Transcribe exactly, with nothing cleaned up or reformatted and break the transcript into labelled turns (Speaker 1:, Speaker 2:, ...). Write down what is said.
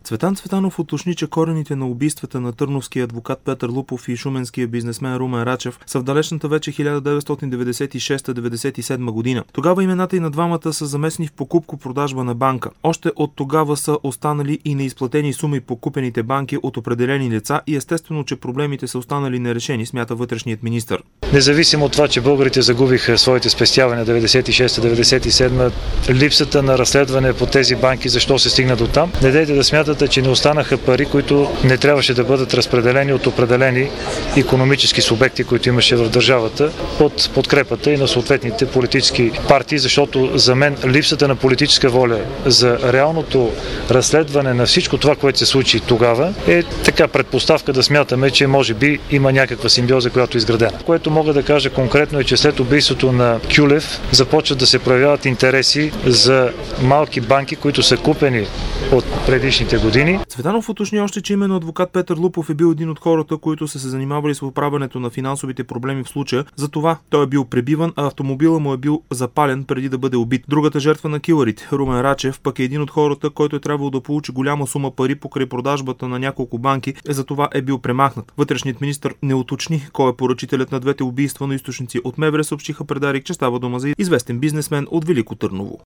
Speaker 1: Цветан Цветанов уточни, че корените на убийствата на търновския адвокат Петър Лупов и шуменския бизнесмен Румен Рачев са в далечната вече хиляда деветстотин деветдесет и шеста - деветдесет и седма година. Тогава имената и на двамата са замесени в покупко-продажба на банка. Още от тогава са останали и неизплатени суми по купените банки от определени лица и естествено, че проблемите са останали нерешени, смята вътрешният министър.
Speaker 2: Независимо от това, че българите загубиха своите спестявания деветдесет и шеста - деветдесет и седма, липсата на разследване по тези банки, защо се стигна до там, не дайте да смятате, че не останаха пари, които не трябваше да бъдат разпределени от определени икономически субекти, които имаше в държавата, под подкрепата и на съответните политически партии, защото за мен липсата на политическа воля за реалното разследване на всичко това, което се случи тогава, е така предпоставка да смятаме, че може би има някаква симбиоза, която е изградена. Което мога да кажа конкретно е, че след убийството на Кюлев започват да се проявяват интереси за малки банки, които са купени от предишните години.
Speaker 1: Цветанов уточни още, че именно адвокат Петър Лупов е бил един от хората, които са се занимавали с оправянето на финансовите проблеми в случая. Затова той е бил пребиван, а автомобила му е бил запален преди да бъде убит. Другата жертва на килърите, Румен Рачев, пък е един от хората, който е трябвало да получи голяма сума пари покрай продажбата на няколко банки, е за това е бил премахнат. Вътрешният министър не уточни кой е поръчителят на двете убийства, но източници от МВР съобщиха пред Дарик, че става дума за известен бизнесмен от Велико Търново.